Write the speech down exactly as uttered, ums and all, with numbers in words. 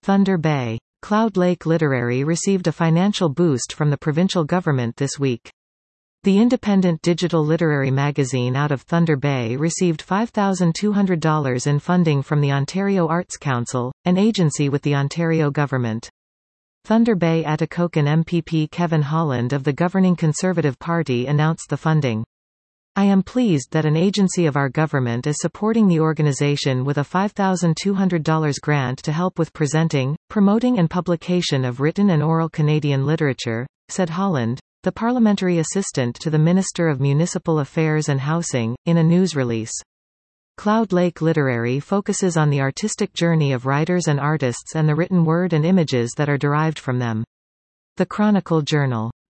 Thunder Bay. Cloud Lake Literary received a financial boost from the provincial government this week. The independent digital literary magazine out of Thunder Bay received five thousand two hundred dollars in funding from the Ontario Arts Council, an agency with the Ontario government. Thunder Bay Atikokan M P P Kevin Holland of the governing Conservative Party announced the funding. I am pleased that an agency of our government is supporting the organization with a five thousand two hundred dollars grant to help with presenting, promoting and publication of written and oral Canadian literature, said Holland, the parliamentary assistant to the Minister of Municipal Affairs and Housing, in a news release. Cloud Lake Literary focuses on the artistic journey of writers and artists and the written word and images that are derived from them. The Chronicle Journal.